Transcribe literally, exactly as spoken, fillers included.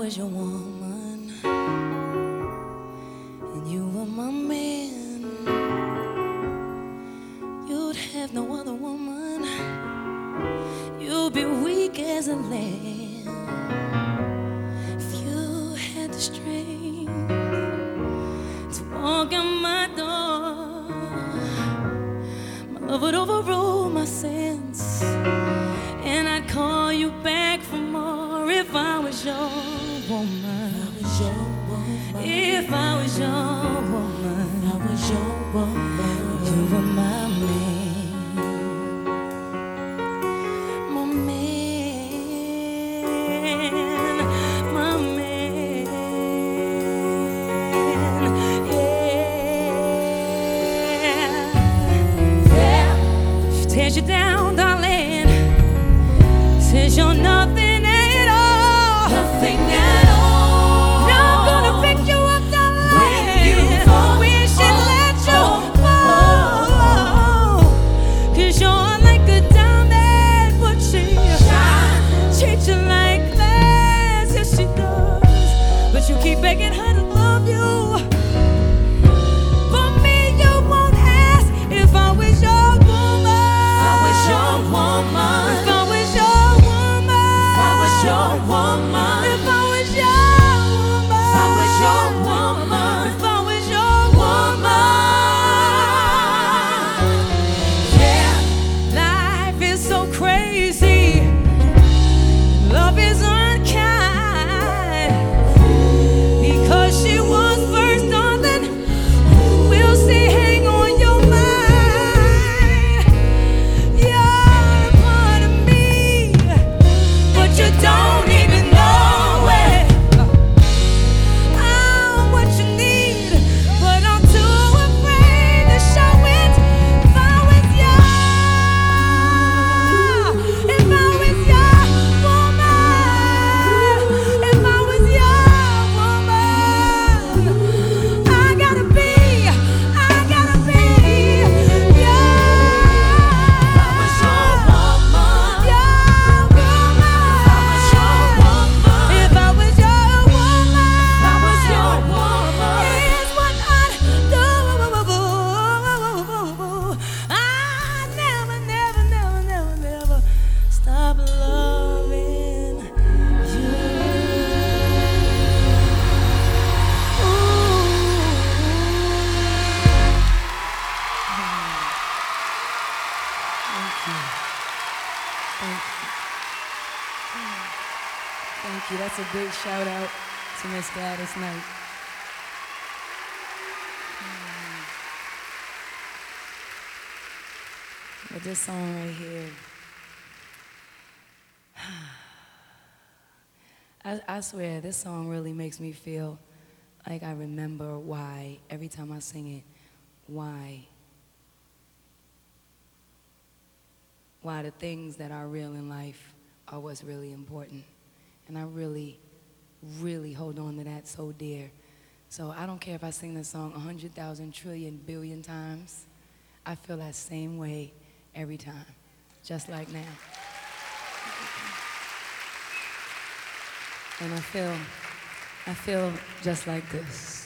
was your woman and you were my man, you'd have no other woman. You'd be weak as a lamb if you had the strength to walk in my door. My love would overrule my sense, and I'd call you back for more if I was your woman. If I was your woman, I was your woman. You were my man, my man, my man. Yeah, yeah. She tears you down, darling. Says you're nothing at all, nothing at all. Now I'm gonna pick you up, darling, when you fall, when she oh, let you fall. Cause you're like a diamond, but she shines, treats you like glass, yes she does. But you keep begging her to love you. For me, you won't ask if I was your woman. If I was your woman. If I was your your woman. If I was your woman. If I was your woman. If I was your woman. Yeah, life is so crazy. Love is unkind. Because she was first, darling, we'll see, hang on your mind. You're a part of me, but you don't even know it. I'm what you need, but I'm too afraid to show it. If I was your, if I was your woman, if I was your woman, I gotta be, I gotta be your, if I was your woman, your woman. If I was your woman, if I was your woman, here's what I'd do. I'd never, never, never, never, never stop loving you. Thank you. Thank you. Thank you. That's a big shout out to Miss Gladys Knight. But this song right here, I, I swear this song really makes me feel like I remember why, every time I sing it, why, why the things that are real in life are what's really important. And I really, really hold on to that so dear. So I don't care if I sing this song a hundred thousand trillion billion times. I feel that same way every time, just like now. And I feel, I feel just like this.